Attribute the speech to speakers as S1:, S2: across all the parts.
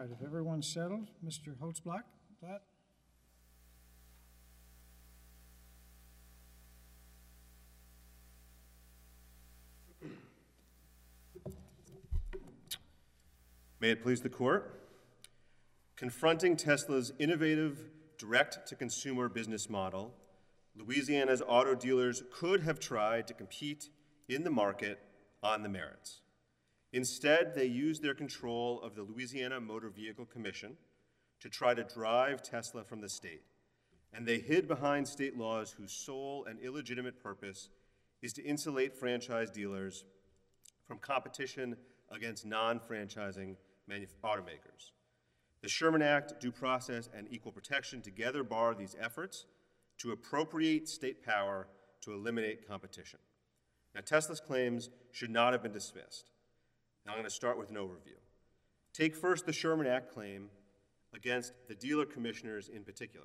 S1: right, if everyone's settled, Mr. Holtzblatt?
S2: May it please the Court. Confronting Tesla's innovative direct-to-consumer business model, Louisiana's auto dealers could have tried to compete in the market on the merits. Instead, they used their control of the Louisiana Motor Vehicle Commission to try to drive Tesla from the state, and they hid behind state laws whose sole and illegitimate purpose is to insulate franchise dealers from competition against non-franchising automakers. The Sherman Act, due process, and equal protection together bar these efforts to appropriate state power to eliminate competition. Now, Tesla's claims should not have been dismissed. Now, I'm going to start with an overview. Take first the Sherman Act claim against the dealer commissioners in particular.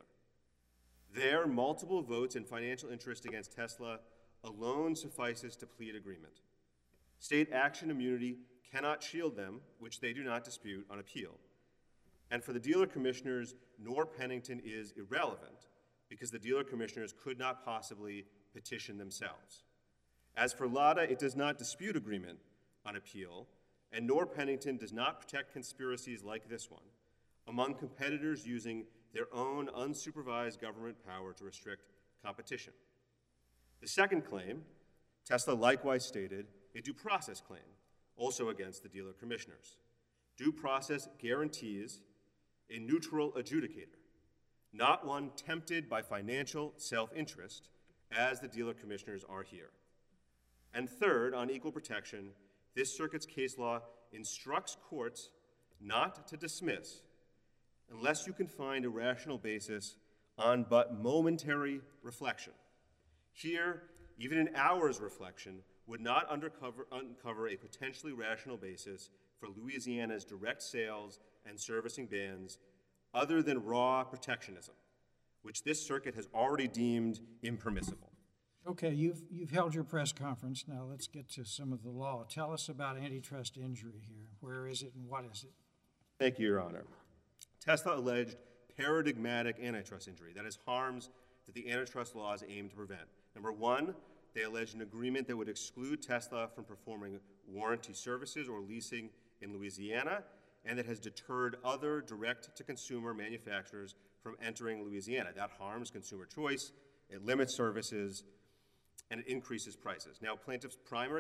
S2: Their multiple votes and financial interest against Tesla alone suffices to plead agreement. State action immunity cannot shield them, which they do not dispute on appeal. And for the dealer commissioners, Norr Pennington is irrelevant because the dealer commissioners could not possibly petition themselves. As for Lada, it does not dispute agreement on appeal, and Norr Pennington does not protect conspiracies like this one among competitors using their own unsupervised government power to restrict competition. The second claim, Tesla likewise stated a due process claim, also against the dealer commissioners. Due process guarantees a neutral adjudicator, not one tempted by financial self-interest, as the dealer commissioners are here. And third, on equal protection, this circuit's case law instructs courts not to dismiss unless you can find a rational basis on but momentary reflection. Here, even an hour's reflection would not uncover a potentially rational basis for Louisiana's direct sales and servicing bans other than raw protectionism, which this circuit has already deemed impermissible.
S1: Okay, you've held your press conference. Now let's get to some of the law. Tell us about antitrust injury here. Where is it and what is it?
S2: Thank you, Your Honor. Tesla alleged paradigmatic antitrust injury, that is, harms that the antitrust laws aim to prevent. Number one, they alleged an agreement that would exclude Tesla from performing warranty services or leasing in Louisiana, and that has deterred other direct-to-consumer manufacturers from entering Louisiana. That harms consumer choice, it limits services, and it increases prices. Now, defendant's primary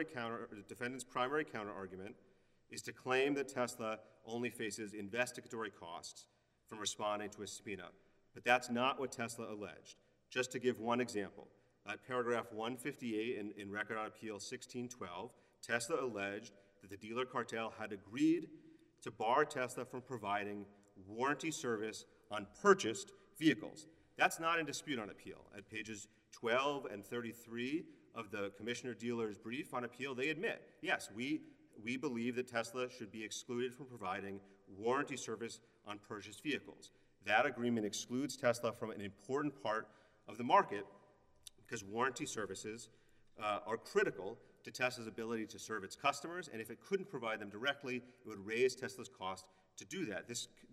S2: counter argument is to claim that Tesla only faces investigatory costs from responding to a subpoena, but that's not what Tesla alleged. Just to give one example, at paragraph 158 in Record on Appeal 1612, Tesla alleged that the dealer cartel had agreed to bar Tesla from providing warranty service on purchased vehicles. That's not in dispute on appeal. At pages 12 and 33 of the commissioner dealer's brief on appeal, they admit, yes, we believe that Tesla should be excluded from providing warranty service on purchased vehicles. That agreement excludes Tesla from an important part of the market because warranty services are critical to Tesla's ability to serve its customers, and if it couldn't provide them directly, it would raise Tesla's cost to do that.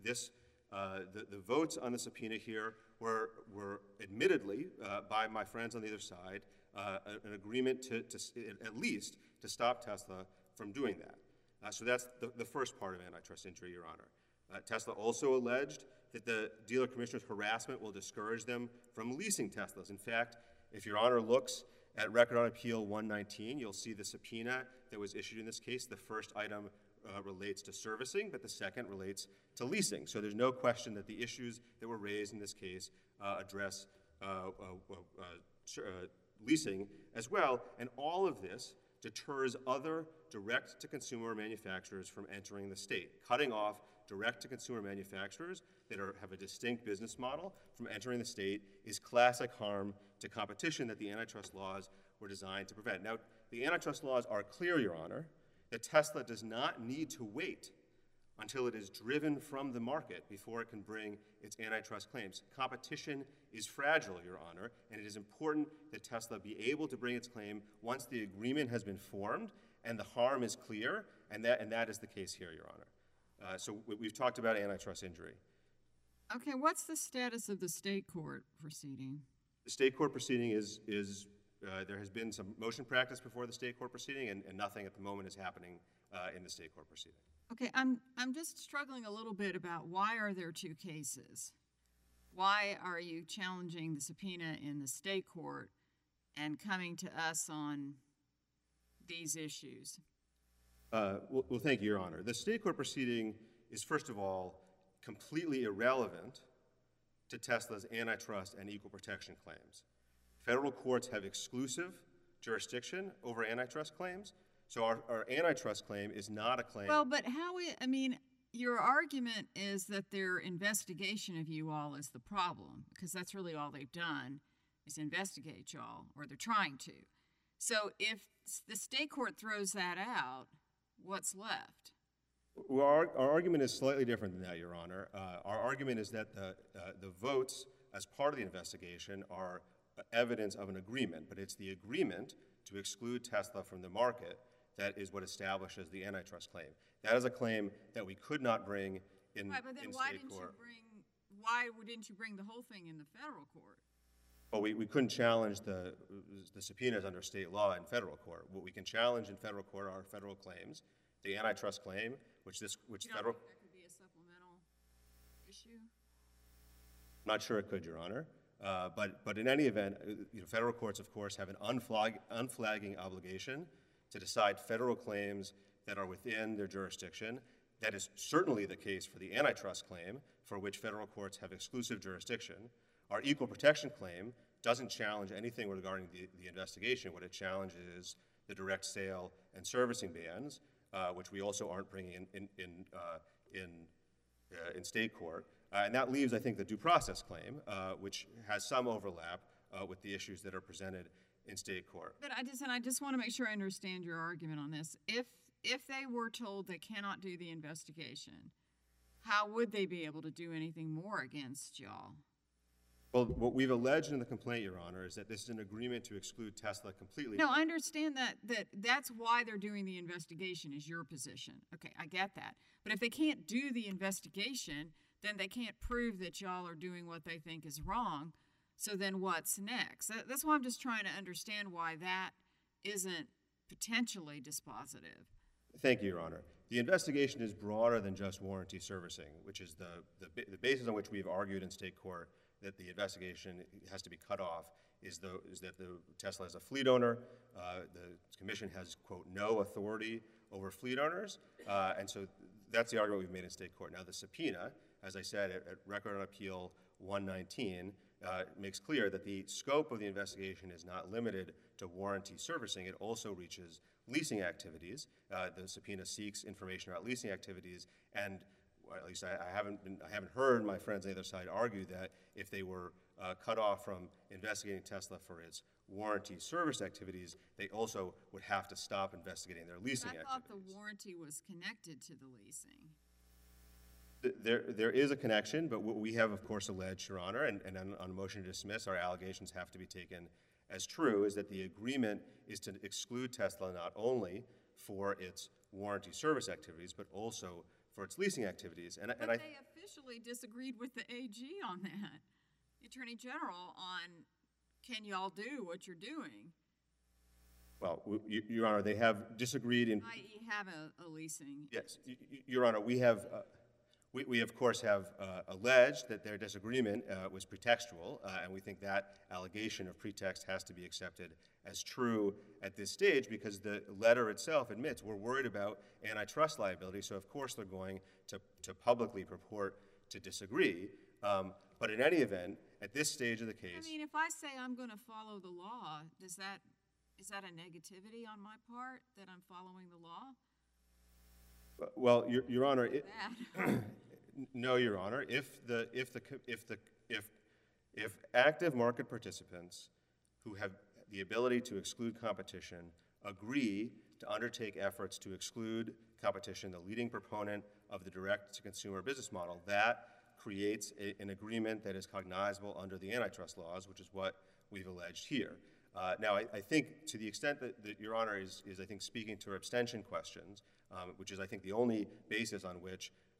S2: The votes on the subpoena here were admittedly, by my friends on the other side, an agreement to at least to stop Tesla from doing that. So that's the first part of antitrust injury, Your Honor. Tesla also alleged that the dealer commissioner's harassment will discourage them from leasing Teslas. In fact, if Your Honor looks at Record on Appeal 119, you'll see the subpoena that was issued in this case. The first item relates to servicing, but the second relates to leasing. So there's no question that the issues that were raised in this case address leasing as well, and all of this deters other direct-to-consumer manufacturers from entering the state. Cutting off direct-to-consumer manufacturers that have a distinct business model from entering the state is classic harm to competition that the antitrust laws were designed to prevent. Now, the antitrust laws are clear, Your Honor, that Tesla does not need to wait until it is driven from the market before it can bring its antitrust claims. Competition is fragile, Your Honor, and it is important that Tesla be able to bring its claim once the agreement has been formed and the harm is clear, and that is the case here, Your Honor. So we've talked about antitrust injury.
S3: Okay, what's the status of the state court proceeding?
S2: The state court proceeding is there has been some motion practice before the state court proceeding, and nothing at the moment is happening in the state court proceeding.
S3: Okay, I'm just struggling a little bit about why are there two cases? Why are you challenging the subpoena in the state court and coming to us on these issues?
S2: Well, thank you, Your Honor. The state court proceeding is, first of all, completely irrelevant to Tesla's antitrust and equal protection claims. Federal courts have exclusive jurisdiction over antitrust claims, so our antitrust claim is not a claim.
S3: Well, but your argument is that their investigation of you all is the problem, because that's really all they've done is investigate y'all, or they're trying to. So if the state court throws that out, what's left?
S2: Well, our argument is slightly different than that, Your Honor. Our argument is that the votes as part of the investigation are evidence of an agreement, but it's the agreement to exclude Tesla from the market that is what establishes the antitrust claim. That is a claim that we could not bring in
S3: Right, but then
S2: in
S3: why
S2: state
S3: didn't
S2: court.
S3: why didn't you bring the whole thing in the federal court?
S2: Well, we couldn't challenge the subpoenas under state law in federal court. What we can challenge in federal court are federal claims. The antitrust claim, which
S3: You don't
S2: federal,
S3: think there could be a supplemental issue?
S2: I'm not sure it could, Your Honor. But in any event, federal courts, of course, have an unflagging obligation to decide federal claims that are within their jurisdiction. That is certainly the case for the antitrust claim, for which federal courts have exclusive jurisdiction. Our equal protection claim doesn't challenge anything regarding the investigation. What it challenges is the direct sale and servicing bans, which we also aren't bringing in state court. And that leaves, I think, the due process claim, which has some overlap with the issues that are presented in state court.
S3: But I just want to make sure I understand your argument on this. If they were told they cannot do the investigation, how would they be able to do anything more against y'all?
S2: Well, what we've alleged in the complaint, Your Honor, is that this is an agreement to exclude Tesla completely.
S3: No, I understand that's why they're doing the investigation is your position. Okay, I get that. But if they can't do the investigation, then they can't prove that y'all are doing what they think is wrong. So then what's next? That's why I'm just trying to understand why that isn't potentially dispositive.
S2: Thank you, Your Honor. The investigation is broader than just warranty servicing, which is the basis on which we've argued in state court that the investigation has to be cut off is that the Tesla is a fleet owner. The commission has, quote, no authority over fleet owners. And so that's the argument we've made in state court. Now, the subpoena, as I said, at Record on Appeal 119, makes clear that the scope of the investigation is not limited to warranty servicing. It also reaches leasing activities. The subpoena seeks information about leasing activities, and well, at least I haven't heard my friends on the other side argue that if they were cut off from investigating Tesla for its warranty service activities, they also would have to stop investigating their leasing activities.
S3: I thought the warranty was connected to the leasing.
S2: There is a connection, but what we have, of course, alleged, Your Honor, and on a motion to dismiss, our allegations have to be taken as true, is that the agreement is to exclude Tesla not only for its warranty service activities, but also for its leasing activities.
S3: But they officially disagreed with the AG on that, the Attorney General, on can y'all do what you're doing?
S2: Well, Your Honor, they have disagreed in...
S3: I.e. have a leasing.
S2: Yes, Your Honor, we have... We, of course, have alleged that their disagreement was pretextual, and we think that allegation of pretext has to be accepted as true at this stage because the letter itself admits we're worried about antitrust liability, so of course they're going to publicly purport to disagree. But in any event, at this stage of the case...
S3: I mean, if I say I'm going to follow the law, is that a negativity on my part that I'm following the law?
S2: Well, Your Honor, no, Your Honor. If active market participants who have the ability to exclude competition agree to undertake efforts to exclude competition, the leading proponent of the direct-to-consumer business model, that creates an agreement that is cognizable under the antitrust laws, which is what we've alleged here. Now, I think to the extent that Your Honor is I think, speaking to our abstention questions, which is, I think, the only basis on which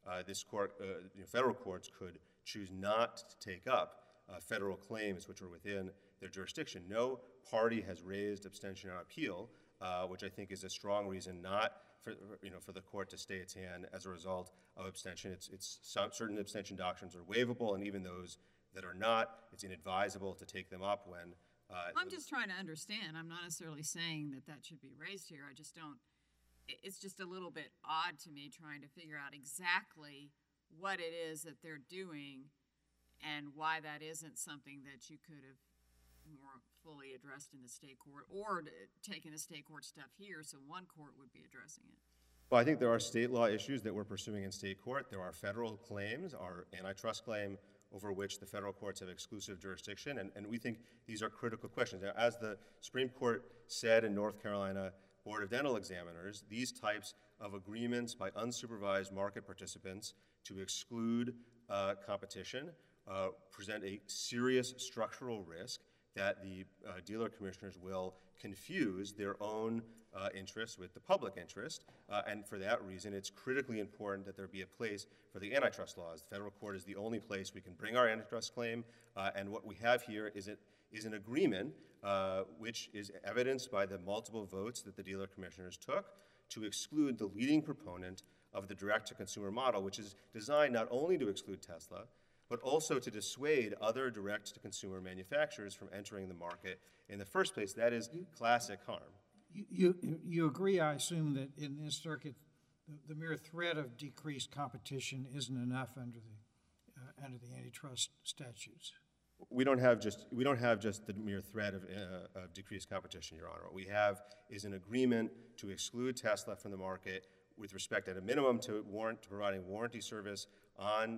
S2: this court, federal courts could choose not to take up federal claims which are within their jurisdiction. No party has raised abstention on appeal, which I think is a strong reason not for the court to stay its hand as a result of abstention. Certain abstention doctrines are waivable, and even those that are not, it's inadvisable to take them up when.
S3: I'm just trying to understand. I'm not necessarily saying that that should be raised here. I just don't. It's just a little bit odd to me trying to figure out exactly what it is that they're doing and why that isn't something that you could have more fully addressed in the state court, or taken the state court stuff here so one court would be addressing it.
S2: Well, I think there are state law issues that we're pursuing in state court. There are federal claims, our antitrust claim, over which the federal courts have exclusive jurisdiction, and we think these are critical questions. Now, as the Supreme Court said in North Carolina Board of Dental Examiners, these types of agreements by unsupervised market participants to exclude competition present a serious structural risk that the dealer commissioners will confuse their own interests with the public interest, and for that reason, it's critically important that there be a place for the antitrust laws. The federal court is the only place we can bring our antitrust claim, and what we have here is an agreement which is evidenced by the multiple votes that the dealer commissioners took to exclude the leading proponent of the direct-to-consumer model, which is designed not only to exclude Tesla, but also to dissuade other direct-to-consumer manufacturers from entering the market in the first place. That is classic harm.
S1: You agree, I assume, that in this circuit, the mere threat of decreased competition isn't enough under the antitrust statutes?
S2: We don't have just the mere threat of decreased competition, Your Honor. What we have is an agreement to exclude Tesla from the market with respect, at a minimum, to providing warranty service on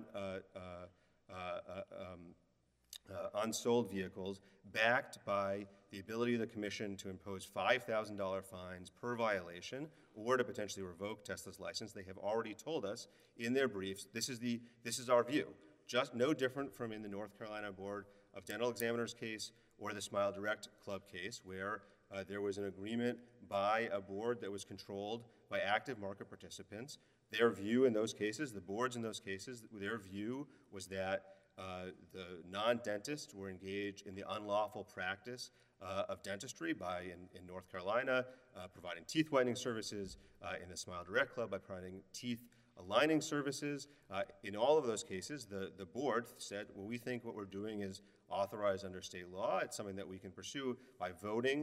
S2: unsold vehicles, backed by the ability of the commission to impose $5,000 fines per violation or to potentially revoke Tesla's license. They have already told us in their briefs, this is our view. Just no different from in the North Carolina Board of Dental Examiners case or the Smile Direct Club case, where there was an agreement by a board that was controlled by active market participants. Their view in those cases, the boards in those cases, their view was that the non-dentists were engaged in the unlawful practice of dentistry by, in North Carolina, providing teeth whitening services, in the Smile Direct Club by providing teeth aligning services. In all of those cases, the board said, well, we think what we're doing is authorized under state law. It's something that we can pursue by voting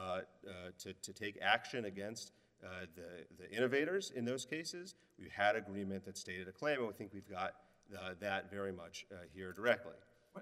S2: to take action against the innovators in those cases. We had agreement that stated a claim, and we think we've got that very much here directly.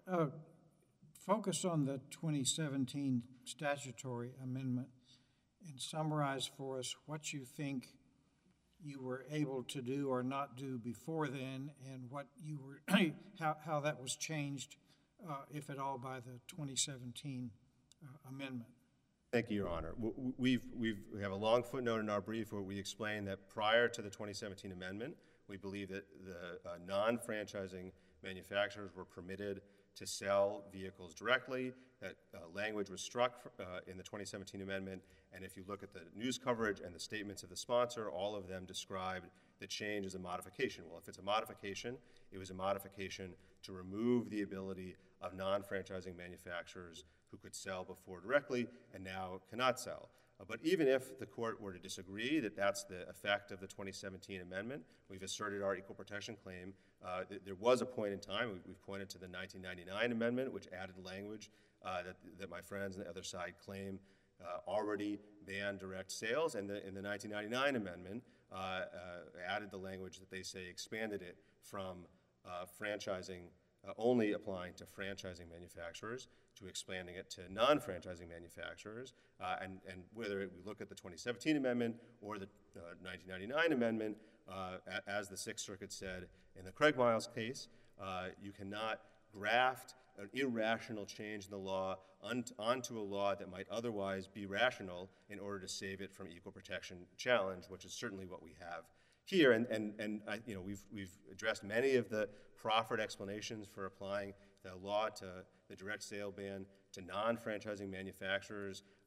S1: Focus on the 2017 statutory amendment and summarize for us what you think you were able to do or not do before then, and what you were, how that was changed, if at all, by the 2017 amendment.
S2: Thank you, Your Honor. We have a long footnote in our brief where we explain that prior to the 2017 amendment, we believe that the non-franchising manufacturers were permitted to sell vehicles directly. That language was struck in the 2017 amendment, and if you look at the news coverage and the statements of the sponsor, all of them described the change as a modification. Well, if it's a modification, it was a modification to remove the ability of non-franchising manufacturers who could sell before directly and now cannot sell. But even if the court were to disagree that that's the effect of the 2017 amendment, we've asserted our equal protection claim. There was a point in time, we've pointed to the 1999 amendment, which added language that my friends on the other side claim already banned direct sales, and in the 1999 amendment added the language that they say expanded it from franchising only applying to franchising manufacturers to expanding it to non-franchising manufacturers. And whether we look at the 2017 amendment or the 1999 amendment, as the Sixth Circuit said in the Craig Miles case, you cannot graft an irrational change in the law onto a law that might otherwise be rational in order to save it from equal protection challenge, which is certainly what we have here. And we've addressed many of the proffered explanations for applying the law to the direct sale ban to non-franchising manufacturers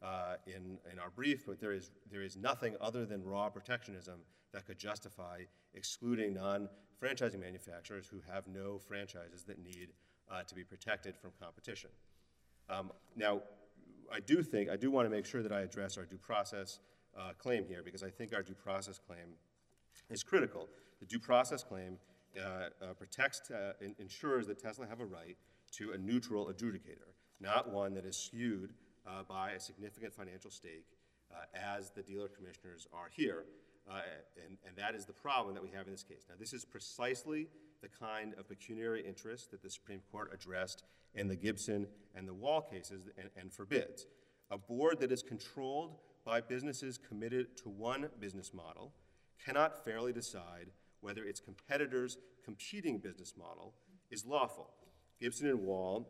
S2: in our brief, but there is nothing other than raw protectionism that could justify excluding non-franchising manufacturers who have no franchises that need to be protected from competition. Now, I do want to make sure that I address our due process claim here, because I think our due process claim is critical. The due process claim ensures that Tesla have a right to a neutral adjudicator, not one that is skewed by a significant financial stake, as the dealer commissioners are here. And that is the problem that we have in this case. Now, this is precisely the kind of pecuniary interest that the Supreme Court addressed in the Gibson and the Wall cases and forbids. A board that is controlled by businesses committed to one business model cannot fairly decide whether its competitor's competing business model is lawful. In Gibson and Wall,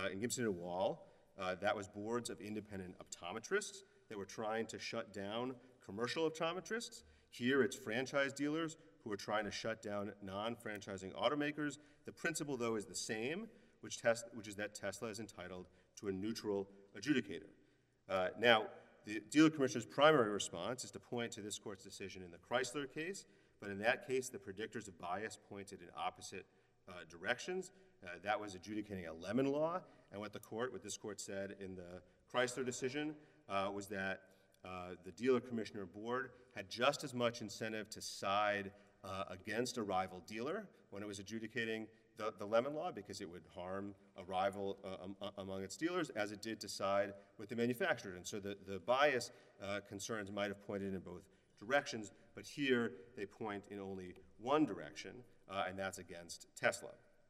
S2: that was boards of independent optometrists that were trying to shut down commercial optometrists. Here, it's franchise dealers who are trying to shut down non-franchising automakers. The principle, though, is the same, which is that Tesla is entitled to a neutral adjudicator. Now, the dealer commissioner's primary response is to point to this court's decision in the Chrysler case, but in that case, the predictors of bias pointed in opposite directions. That was adjudicating a lemon law, and what this court said in the Chrysler decision was that the dealer commissioner board had just as much incentive to side against a rival dealer when it was adjudicating the lemon law, because it would harm a rival among its dealers, as it did to side with the manufacturer. And so the bias concerns might have pointed in both directions, but here they point in only one direction, and that's against Tesla.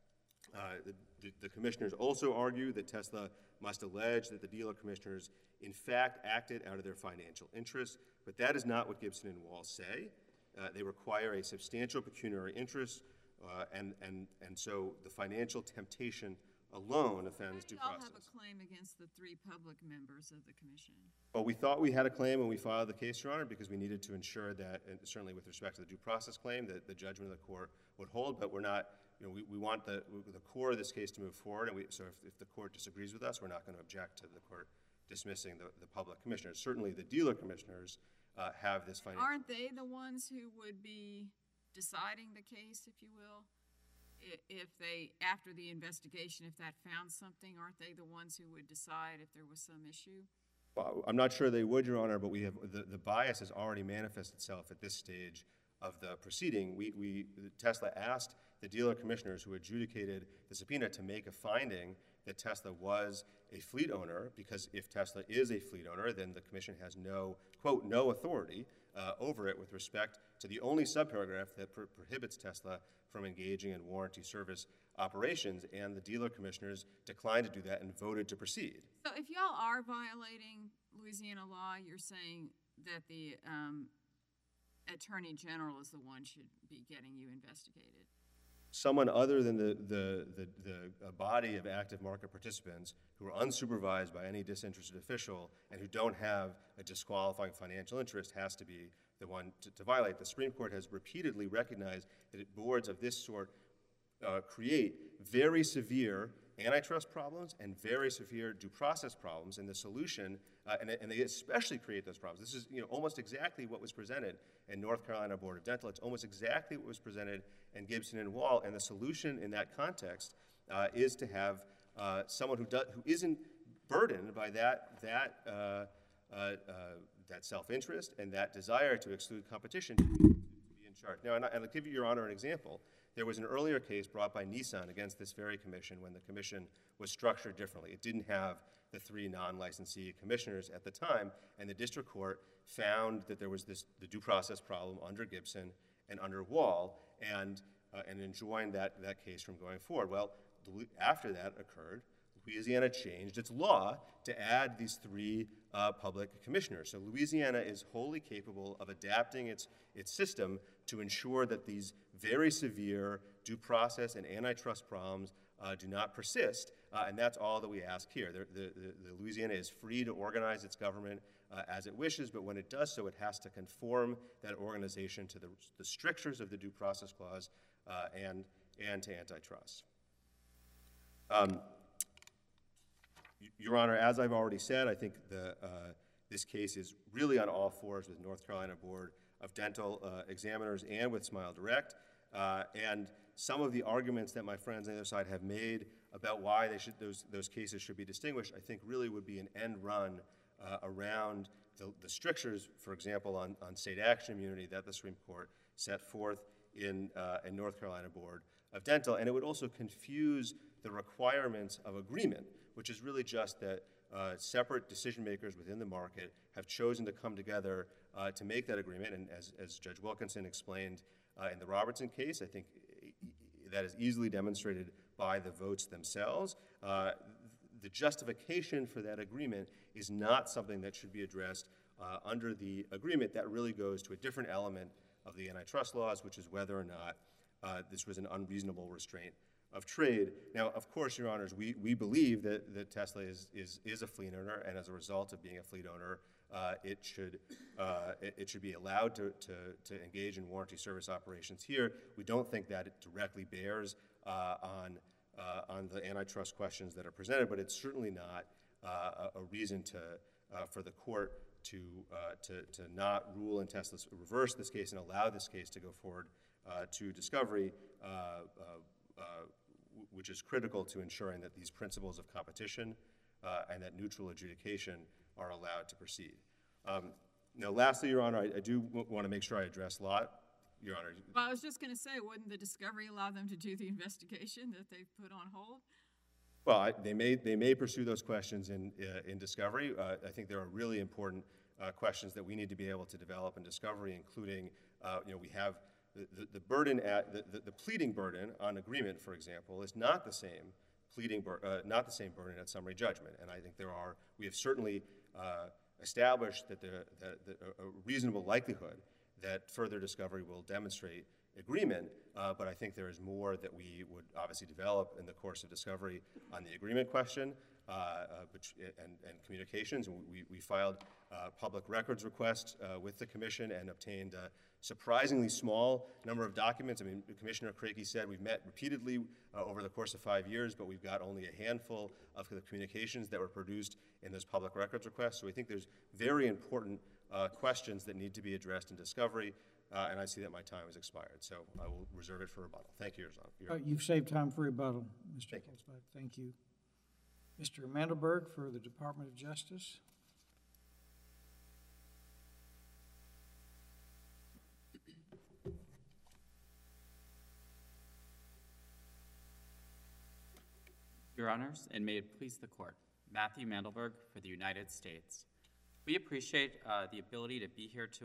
S2: The commissioners also argue that Tesla must allege that the dealer commissioners in fact acted out of their financial interests, but that is not what Gibson and Wall say. They require a substantial pecuniary interest, and so the financial temptation alone offends due process.
S3: How do y'all have a claim against the 3 public members of the commission?
S2: Well, we thought we had a claim when we filed the case, Your Honor, because we needed to ensure that, and certainly with respect to the due process claim, that the judgment of the court would hold, but we're not, we want the core of this case to move forward, and so if the court disagrees with us, we're not going to object to the court dismissing the public commissioners. Certainly the dealer commissioners have this financial...
S3: Aren't they the ones who would be deciding the case, if you will? If they, after the investigation, if that found something, aren't they the ones who would decide if there was some issue?
S2: Well, I'm not sure they would, Your Honor, but we have the bias has already manifested itself at this stage of the proceeding. Tesla asked the dealer commissioners who adjudicated the subpoena to make a finding that Tesla was a fleet owner, because if Tesla is a fleet owner, then the commission has no, quote, no authority over it with respect to the only subparagraph that prohibits Tesla from engaging in warranty service operations, and the dealer commissioners declined to do that and voted to proceed.
S3: So if y'all are violating Louisiana law, you're saying that the Attorney General is the one should be getting you investigated?
S2: Someone other than the body of active market participants who are unsupervised by any disinterested official and who don't have a disqualifying financial interest has to be the one to violate. The Supreme Court has repeatedly recognized that boards of this sort create very severe antitrust problems and very severe due process problems, and the solution, and they especially create those problems. This is almost exactly what was presented in North Carolina Board of Dental. It's almost exactly what was presented in Gibson and Wall, and the solution in that context is to have someone who isn't burdened by that self-interest and that desire to exclude competition to be in charge. Now, and I'll give you, Your Honor, an example. There was an earlier case brought by Nissan against this very commission when the commission was structured differently. It didn't have the 3 non-licensee commissioners at the time, and the district court found that there was the due process problem under Gibson and under Wall, and enjoined that case from going forward. Well, after that occurred, Louisiana changed its law to add these 3 public commissioners. So Louisiana is wholly capable of adapting its system to ensure that these very severe due process and antitrust problems do not persist, and that's all that we ask here. The Louisiana is free to organize its government as it wishes, but when it does so, it has to conform that organization to the strictures of the Due Process Clause and to antitrust. Your Honor, as I've already said, I think this case is really on all fours with North Carolina Board of Dental Examiners and with Smile Direct. And some of the arguments that my friends on the other side have made about why those cases should be distinguished, I think really would be an end run around the strictures, for example, on state action immunity that the Supreme Court set forth in North Carolina Board of Dental. And it would also confuse the requirements of agreement, which is really just that separate decision makers within the market have chosen to come together to make that agreement. And as Judge Wilkinson explained in the Robertson case, I think that is easily demonstrated by the votes themselves. The justification for that agreement is not something that should be addressed under the agreement. That really goes to a different element of the antitrust laws, which is whether or not this was an unreasonable restraint of trade. Now, of course, Your Honors, we believe that Tesla is a fleet owner, and as a result of being a fleet owner, it should be allowed to engage in warranty service operations here. We don't think that it directly bears on the antitrust questions that are presented, but it's certainly not a reason for the court to not rule in Tesla's, reverse this case and allow this case to go forward to discovery, which is critical to ensuring that these principles of competition and that neutral adjudication are allowed to proceed. Now, lastly, Your Honor, I do want to make sure I address Lott. Your Honor.
S3: Well, I was just going to say, wouldn't the discovery allow them to do the investigation that they've put on hold?
S2: Well, they may pursue those questions in discovery. I think there are really important questions that we need to be able to develop in discovery, including, we have the burden the pleading burden on agreement, for example, is not the same not the same burden at summary judgment. And I think we have certainly established that a reasonable likelihood that further discovery will demonstrate agreement, but I think there is more that we would obviously develop in the course of discovery on the agreement question and communications. And we filed a public records request with the Commission and obtained a surprisingly small number of documents. I mean, Commissioner Crakey said we've met repeatedly over the course of 5 years, but we've got only a handful of the communications that were produced in those public records requests. So we think there's very important questions that need to be addressed in discovery, and I see that my time has expired, so I will reserve it for rebuttal. Thank you, Your Honor.
S1: You've saved time for rebuttal, Mr.
S2: Thank you.
S1: Holzbach. Thank you. Mr. Mandelberg for the Department of Justice.
S4: Your Honors, and may it please the Court, Matthew Mandelberg for the United States. We appreciate the ability to be here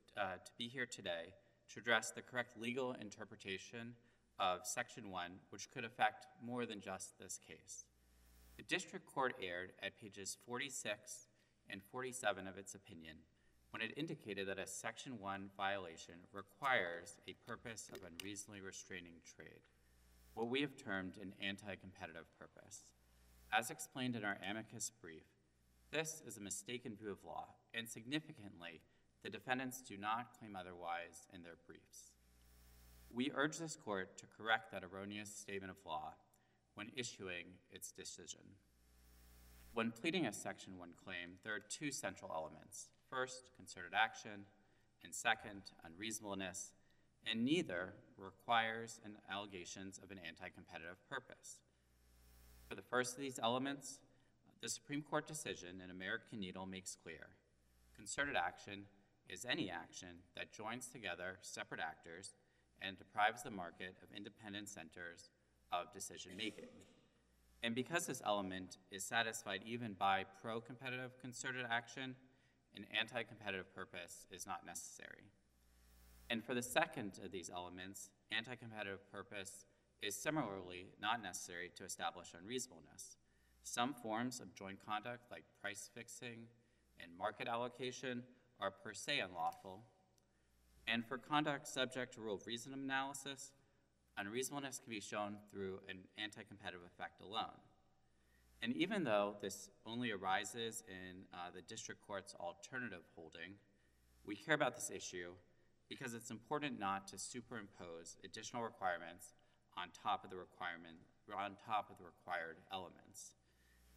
S4: today to address the correct legal interpretation of Section 1, which could affect more than just this case. The District Court erred at pages 46 and 47 of its opinion when it indicated that a Section 1 violation requires a purpose of unreasonably restraining trade, what we have termed an anti-competitive purpose. As explained in our amicus brief, this is a mistaken view of law, and significantly, the defendants do not claim otherwise in their briefs. We urge this Court to correct that erroneous statement of law when issuing its decision. When pleading a Section 1 claim, there are two central elements. First, concerted action, and second, unreasonableness, and neither requires an allegations of an anti-competitive purpose. For the first of these elements, the Supreme Court decision in American Needle makes clear, concerted action is any action that joins together separate actors and deprives the market of independent centers of decision-making. And because this element is satisfied even by pro-competitive concerted action, an anti-competitive purpose is not necessary. And for the second of these elements, anti-competitive purpose is similarly not necessary to establish unreasonableness. Some forms of joint conduct, like price fixing and market allocation, are per se unlawful. And for conduct subject to rule of reason analysis, unreasonableness can be shown through an anti-competitive effect alone. And even though this only arises in the District Court's alternative holding, we care about this issue because it's important not to superimpose additional requirements on top of the required elements.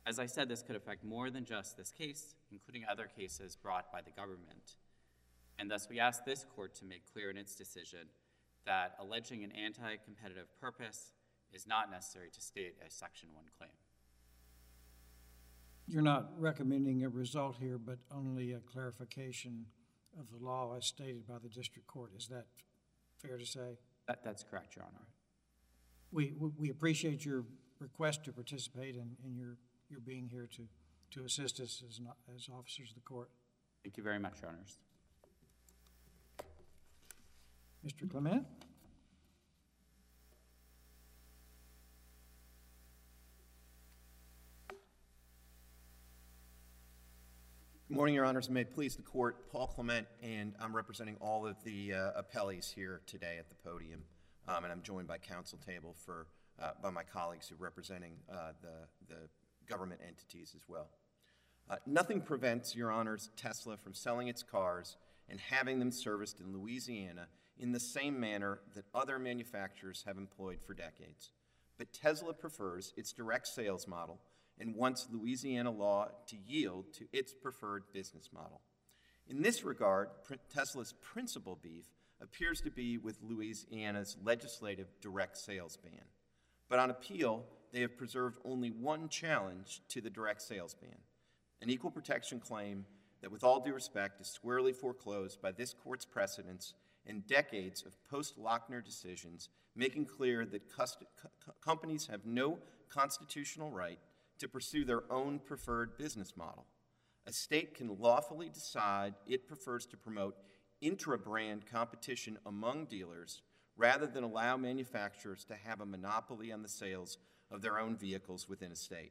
S4: As I said, this could affect more than just this case, including other cases brought by the government. And thus we ask this court to make clear in its decision that alleging an anti-competitive purpose is not necessary to state a Section 1 claim.
S1: You're not recommending a result here, but only a clarification of the law as stated by the district court. Is that fair to say?
S4: That's correct, Your Honor.
S1: We appreciate your request to participate and your being here to assist us as officers of the court.
S4: Thank you very much, Your Honors.
S1: Mr. Clement?
S5: Good morning, Your Honors. May it please the court, Paul Clement, and I'm representing all of the appellees here today at the podium, and I'm joined by counsel table by my colleagues who are representing the government entities as well. Nothing prevents, Your Honors, Tesla from selling its cars and having them serviced in Louisiana in the same manner that other manufacturers have employed for decades. But Tesla prefers its direct sales model and wants Louisiana law to yield to its preferred business model. In this regard, Tesla's principal beef appears to be with Louisiana's legislative direct sales ban. But on appeal, they have preserved only one challenge to the direct sales ban, an equal protection claim that, with all due respect, is squarely foreclosed by this court's precedents and decades of post-Lochner decisions, making clear that companies have no constitutional right to pursue their own preferred business model. A state can lawfully decide it prefers to promote intra-brand competition among dealers rather than allow manufacturers to have a monopoly on the sales of their own vehicles within a state.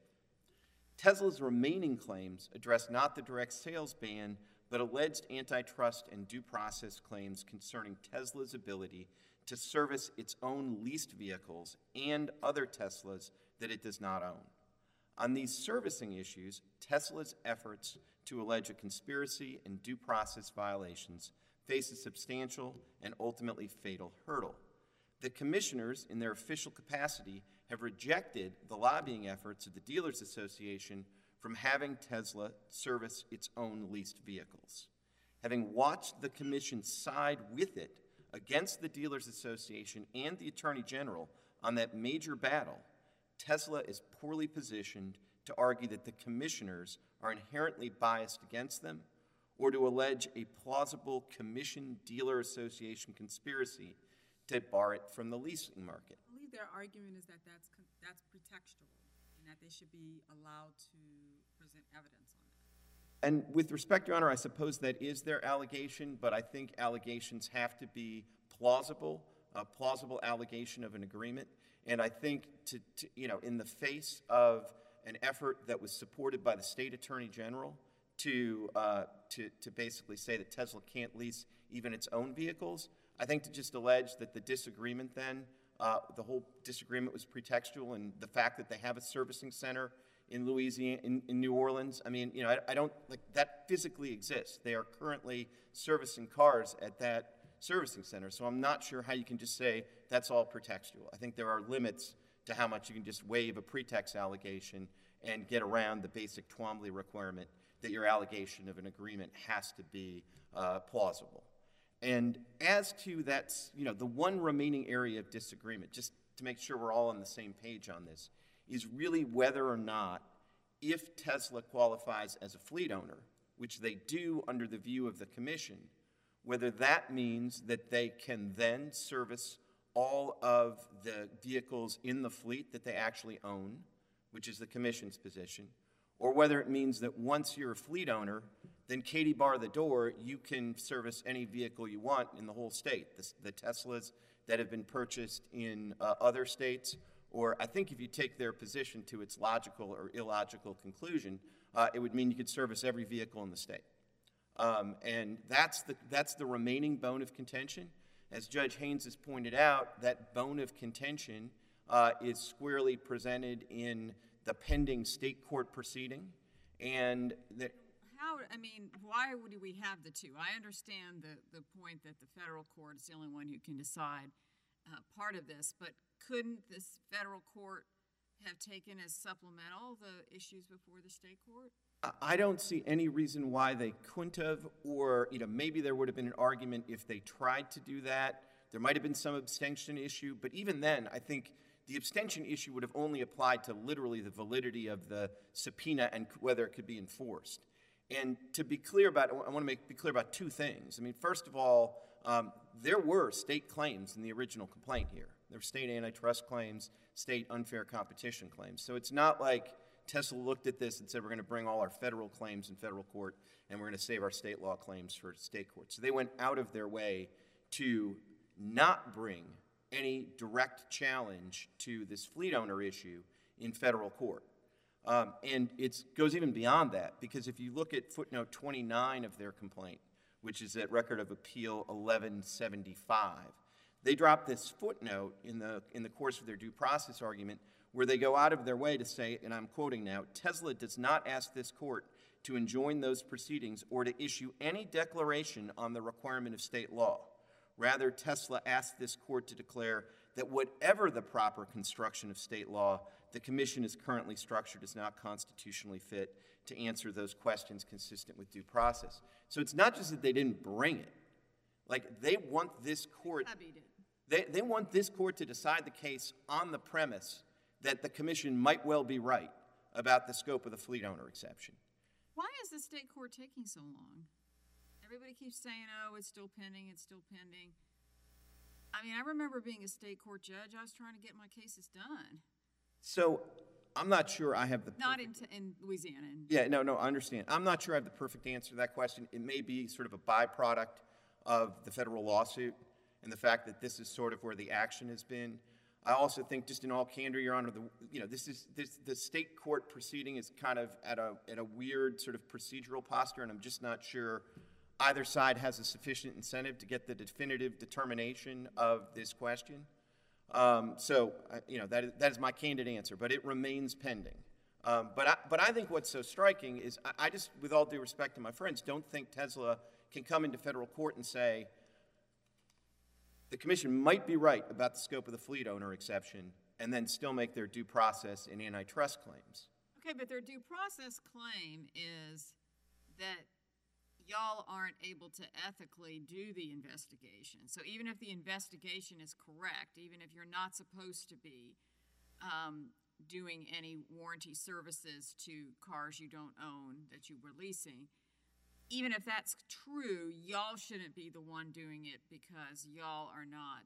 S5: Tesla's remaining claims address not the direct sales ban, but alleged antitrust and due process claims concerning Tesla's ability to service its own leased vehicles and other Teslas that it does not own. On these servicing issues, Tesla's efforts to allege a conspiracy and due process violations face a substantial and ultimately fatal hurdle. The commissioners, in their official capacity, have rejected the lobbying efforts of the Dealers Association from having Tesla service its own leased vehicles. Having watched the commission side with it against the Dealers Association and the Attorney General on that major battle, Tesla is poorly positioned to argue that the commissioners are inherently biased against them or to allege a plausible commission-dealer association conspiracy to bar it from the leasing market.
S6: I believe their argument is that that's pretextual and that they should be allowed to present evidence on that.
S5: And with respect, Your Honor, I suppose that is their allegation, but I think allegations have to be plausible, a plausible allegation of an agreement. And I think, in the face of an effort that was supported by the state attorney general to basically say that Tesla can't lease even its own vehicles, I think to just allege that the disagreement then, the whole disagreement was pretextual, and the fact that they have a servicing center in Louisiana, in New Orleans, I mean, I don't, like, that physically exists. They are currently servicing cars at that servicing center, so I'm not sure how you can just say that's all pretextual. I think there are limits to how much you can just waive a pretext allegation and get around the basic Twombly requirement that your allegation of an agreement has to be plausible. And as to that, the one remaining area of disagreement, just to make sure we're all on the same page on this, is really whether or not, if Tesla qualifies as a fleet owner, which they do under the view of the commission, whether that means that they can then service all of the vehicles in the fleet that they actually own, which is the commission's position, or whether it means that once you're a fleet owner, then Katie bar the door, you can service any vehicle you want in the whole state. The Teslas that have been purchased in other states, or I think if you take their position to its logical or illogical conclusion, it would mean you could service every vehicle in the state. And that's the remaining bone of contention. As Judge Haynes has pointed out, that bone of contention is squarely presented in the pending state court proceeding, and that.
S3: Why would we have the two? I understand the point that the federal court is the only one who can decide part of this, but couldn't this federal court have taken as supplemental the issues before the state court?
S5: I don't see any reason why they couldn't have, or, maybe there would have been an argument if they tried to do that. There might have been some abstention issue, but even then, I think the abstention issue would have only applied to literally the validity of the subpoena and whether it could be enforced. And to be clear about, I want to be clear about two things. I mean, first of all, there were state claims in the original complaint here. There were state antitrust claims, state unfair competition claims. So it's not like Tesla looked at this and said, we're going to bring all our federal claims in federal court and we're going to save our state law claims for state court. So they went out of their way to not bring any direct challenge to this fleet owner issue in federal court. And it goes even beyond that, because if you look at footnote 29 of their complaint, which is at Record of Appeal 1175, they drop this footnote in the course of their due process argument where they go out of their way to say, and I'm quoting now, Tesla does not ask this court to enjoin those proceedings or to issue any declaration on the requirement of state law. Rather, Tesla asked this court to declare that whatever the proper construction of state law, the commission is currently structured is not constitutionally fit to answer those questions consistent with due process. So it's not just that they didn't bring it. Like, they want this court, they want this court to decide the case on the premise that the commission might well be right about the scope of the fleet owner exception.
S3: Why is the state court taking so long? Everybody keeps saying, oh, it's still pending, it's still pending. I mean, I remember being a state court judge. I was trying to get my cases done.
S5: So I'm not sure I have the
S3: Not in Louisiana.
S5: Yeah, no, I understand. I'm not sure I have the perfect answer to that question. It may be sort of a byproduct of the federal lawsuit and the fact that this is sort of where the action has been. I also think, just in all candor, Your Honor, the state court proceeding is kind of at a weird sort of procedural posture, and I'm just not sure either side has a sufficient incentive to get the definitive determination of this question. That is my candid answer, but it remains pending. But I think what's so striking is I just, with all due respect to my friends, don't think Tesla can come into federal court and say, the commission might be right about the scope of the fleet owner exception and then still make their due process and antitrust claims.
S3: Okay, but their due process claim is that y'all aren't able to ethically do the investigation. So even if the investigation is correct, even if you're not supposed to be doing any warranty services to cars you don't own that you're leasing, even if that's true, y'all shouldn't be the one doing it because y'all are not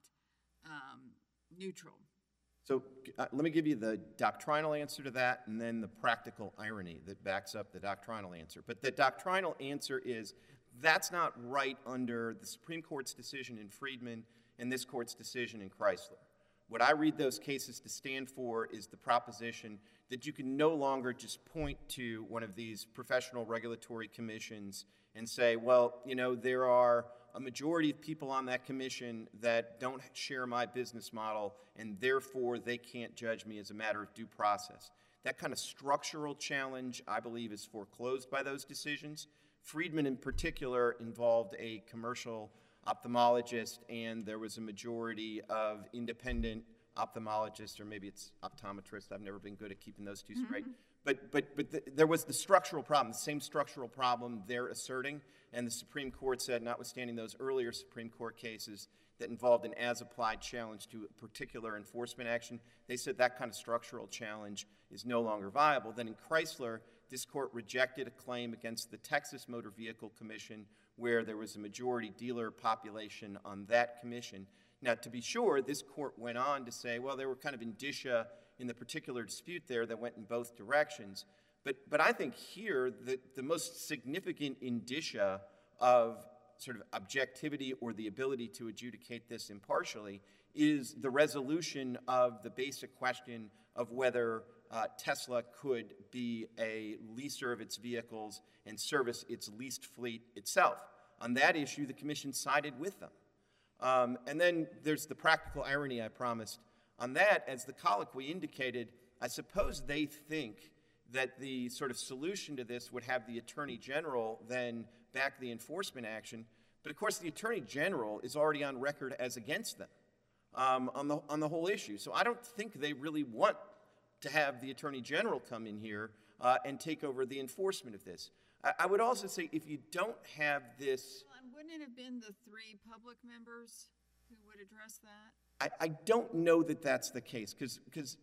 S3: neutral.
S5: So let me give you the doctrinal answer to that and then the practical irony that backs up the doctrinal answer. But the doctrinal answer is that's not right under the Supreme Court's decision in Friedman and this court's decision in Chrysler. What I read those cases to stand for is the proposition that you can no longer just point to one of these professional regulatory commissions and say, well, there are a majority of people on that commission that don't share my business model, and therefore they can't judge me as a matter of due process. That kind of structural challenge, I believe, is foreclosed by those decisions. Friedman, in particular, involved a commercial ophthalmologist, and there was a majority of independent ophthalmologists, or maybe it's optometrists. I've never been good at keeping those two straight. But there was the structural problem, the same structural problem they're asserting, and the Supreme Court said, notwithstanding those earlier Supreme Court cases that involved an as-applied challenge to a particular enforcement action, they said that kind of structural challenge is no longer viable. Then in Chrysler, this court rejected a claim against the Texas Motor Vehicle Commission where there was a majority dealer population on that commission. Now, to be sure, this court went on to say, well, there were kind of indicia in the particular dispute there that went in both directions. But I think here the most significant indicia of sort of objectivity or the ability to adjudicate this impartially is the resolution of the basic question of whether Tesla could be a leaser of its vehicles and service its leased fleet itself. On that issue, the commission sided with them. And then there's the practical irony I promised. On that, as the colloquy indicated, I suppose they think that the sort of solution to this would have the Attorney General then back the enforcement action. But of course, the Attorney General is already on record as against them on the whole issue. So I don't think they really want to have the Attorney General come in here and take over the enforcement of this. I would also say if you don't have this,
S3: Well, and wouldn't it have been the 3 public members who would address that?
S5: I don't know that that's the case because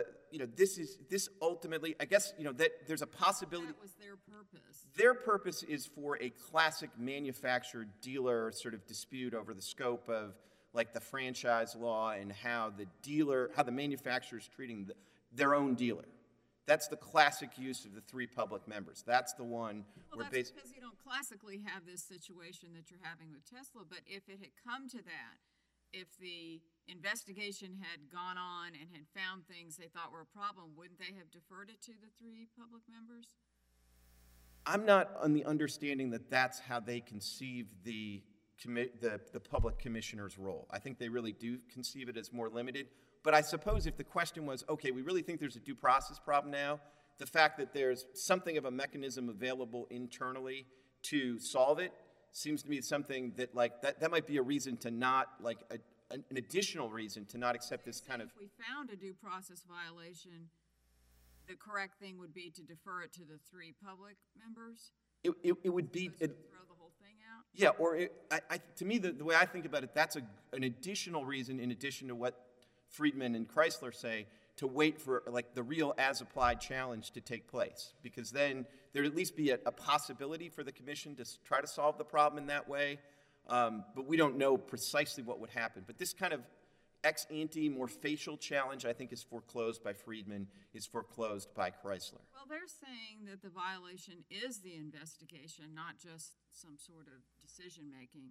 S5: this ultimately, I guess, that there's a possibility.
S3: That was their purpose.
S5: Their purpose is for a classic manufacturer-dealer sort of dispute over the scope of like the franchise law and how the manufacturer is treating their own dealer. That's the classic use of the 3 public members. That's the one
S3: Well,
S5: where
S3: that's because you don't classically have this situation that you're having with Tesla, but if it had come to that, if the investigation had gone on and had found things they thought were a problem, wouldn't they have deferred it to the 3 public members?
S5: I'm not on the understanding that that's how they conceive the public commissioner's role. I think they really do conceive it as more limited. But I suppose if the question was, okay, we really think there's a due process problem now, the fact that there's something of a mechanism available internally to solve it seems to me something that, like, that might be a reason to not, like, an additional reason to not accept this kind of.
S3: If we found a due process violation, the correct thing would be to defer it to the 3 public members?
S5: It would be.
S3: Throw the whole thing out?
S5: Yeah, or to me, the way I think about it, that's an additional reason in addition to what Friedman and Chrysler say, to wait for like the real as-applied challenge to take place, because then there'd at least be a possibility for the commission to try to solve the problem in that way, but we don't know precisely what would happen. But this kind of ex ante, more facial challenge, I think, is foreclosed by Friedman, is foreclosed by Chrysler.
S3: Well, they're saying that the violation is the investigation, not just some sort of decision-making.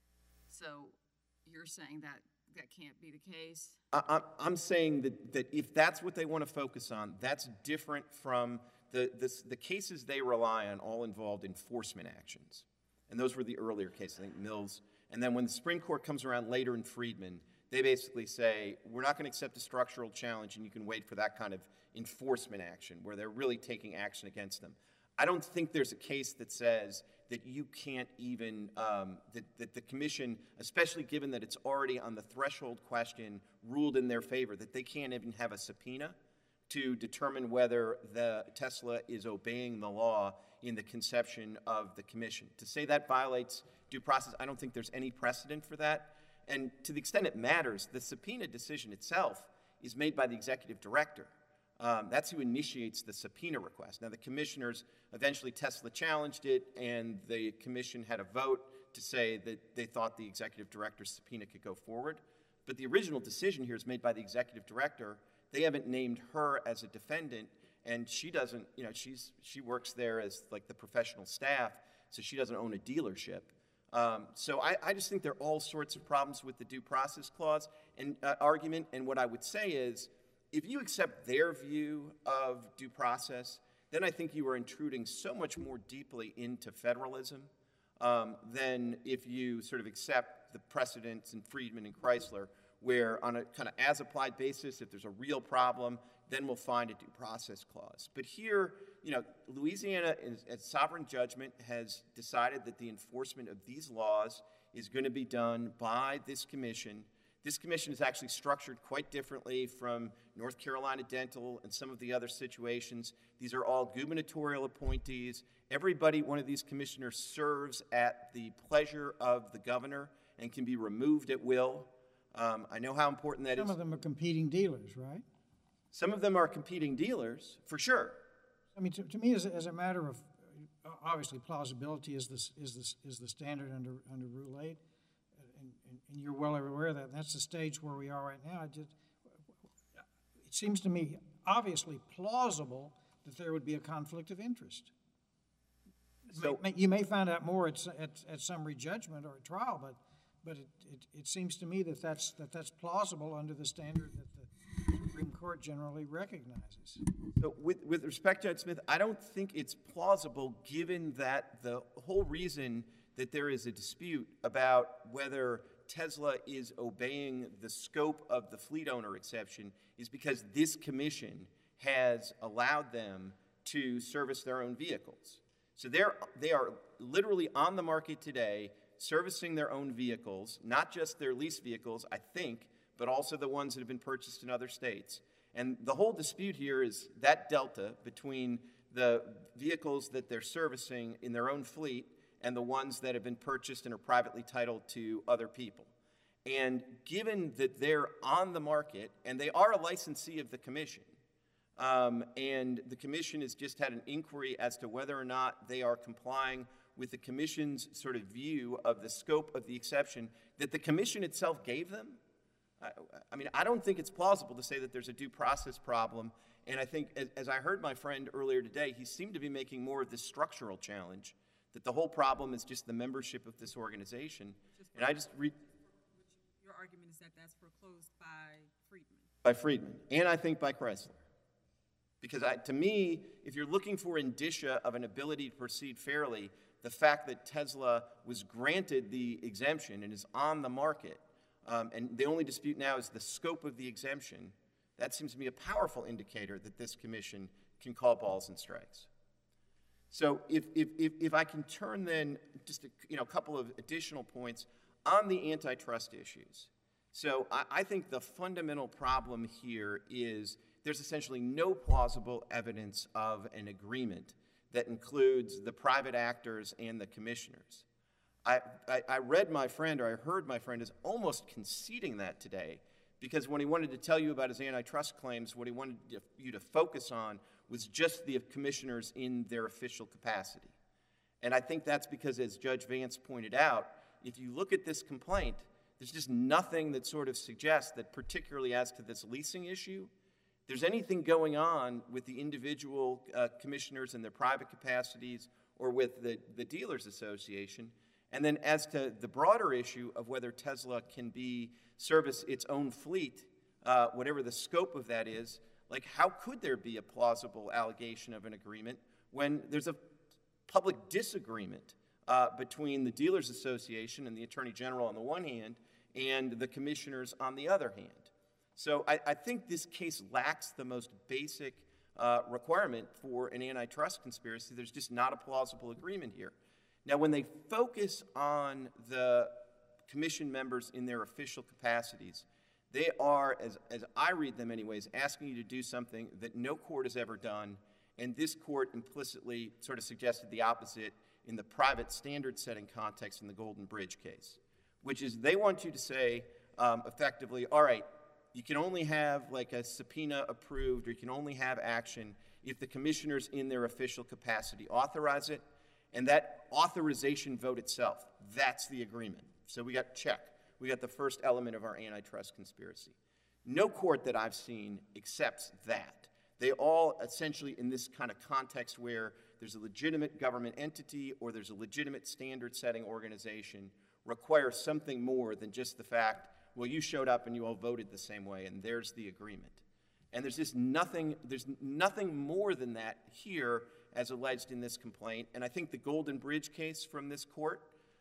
S3: So you're saying that can't be the case?
S5: I'm saying that if that's what they want to focus on, that's different from the cases they rely on all involved enforcement actions. And those were the earlier cases, I think Mills. And then when the Supreme Court comes around later in Friedman, they basically say, we're not going to accept a structural challenge and you can wait for that kind of enforcement action where they're really taking action against them. I don't think there's a case that says that you can't even, that the commission, especially given that it's already on the threshold question, ruled in their favor, that they can't even have a subpoena to determine whether the Tesla is obeying the law in the conception of the commission. To say that violates due process, I don't think there's any precedent for that. And to the extent it matters, the subpoena decision itself is made by the executive director. That's who initiates the subpoena request. Now, the commissioners, eventually Tesla challenged it, and the commission had a vote to say that they thought the executive director's subpoena could go forward. But the original decision here is made by the executive director. They haven't named her as a defendant, and she doesn't, she works there as like the professional staff, so she doesn't own a dealership. So I just think there are all sorts of problems with the due process clause and argument, and what I would say is, if you accept their view of due process, then I think you are intruding so much more deeply into federalism than if you sort of accept the precedents in Friedman and Chrysler, where on a kind of as-applied basis, if there's a real problem, then we'll find a due process clause. But here, Louisiana, as sovereign judgment, has decided that the enforcement of these laws is going to be done by this commission. This commission is actually structured quite differently from North Carolina Dental and some of the other situations. These are all gubernatorial appointees. Everybody, one of these commissioners, serves at the pleasure of the governor and can be removed at will. I know how important that is.
S1: Some of them are competing dealers, right?
S5: Some of them are competing dealers, for sure.
S1: I mean, to me, as a matter of, obviously, plausibility is the standard under Rule 8. And you're well aware of that. That's the stage where we are right now. It seems to me obviously plausible that there would be a conflict of interest. So, you may find out more at summary judgment or at trial, but it seems to me that that's plausible under the standard that the Supreme Court generally recognizes.
S5: So with respect, Judge Smith, I don't think it's plausible given that the whole reason that there is a dispute about whether Tesla is obeying the scope of the fleet owner exception is because this commission has allowed them to service their own vehicles. So they are literally on the market today servicing their own vehicles, not just their lease vehicles, I think, but also the ones that have been purchased in other states. And the whole dispute here is that delta between the vehicles that they're servicing in their own fleet and the ones that have been purchased and are privately titled to other people. And given that they're on the market, and they are a licensee of the commission, and the commission has just had an inquiry as to whether or not they are complying with the commission's sort of view of the scope of the exception that the commission itself gave them, I mean, I don't think it's plausible to say that there's a due process problem. And I think, as I heard my friend earlier today, he seemed to be making more of this structural challenge, that the whole problem is just the membership of this organization. And I just read...
S6: Your argument is that that's foreclosed by Friedman.
S5: By Friedman, and I think by Chrysler. Because to me, if you're looking for indicia of an ability to proceed fairly, the fact that Tesla was granted the exemption and is on the market, and the only dispute now is the scope of the exemption, that seems to be a powerful indicator that this commission can call balls and strikes. So if I can turn then just a couple of additional points on the antitrust issues. So I think the fundamental problem here is there's essentially no plausible evidence of an agreement that includes the private actors and the commissioners. I read my friend, or I heard my friend, is almost conceding that today, because when he wanted to tell you about his antitrust claims, what he wanted you to focus on was just the commissioners in their official capacity. And I think that's because, as Judge Vance pointed out, if you look at this complaint, there's just nothing that sort of suggests that, particularly as to this leasing issue, there's anything going on with the individual commissioners in their private capacities or with the Dealers Association. And then as to the broader issue of whether Tesla can service its own fleet, whatever the scope of that is, like how could there be a plausible allegation of an agreement when there's a public disagreement between the Dealers Association and the Attorney General on the one hand and the commissioners on the other hand? So I think this case lacks the most basic requirement for an antitrust conspiracy. There's just not a plausible agreement here. Now, when they focus on the commission members in their official capacities, they are, as I read them anyways, asking you to do something that no court has ever done, and this court implicitly sort of suggested the opposite in the private standard-setting context in the Golden Bridge case, which is they want you to say effectively, all right, you can only have like a subpoena approved, or you can only have action if the commissioners in their official capacity authorize it, and that authorization vote itself, that's the agreement. So we got check. We got the first element of our antitrust conspiracy. No court that I've seen accepts that. They all essentially, in this kind of context where there's a legitimate government entity or there's a legitimate standard-setting organization, require something more than just the fact, well, you showed up and you all voted the same way, and there's the agreement. And there's nothing more than that here as alleged in this complaint. And I think the Golden Bridge case from this court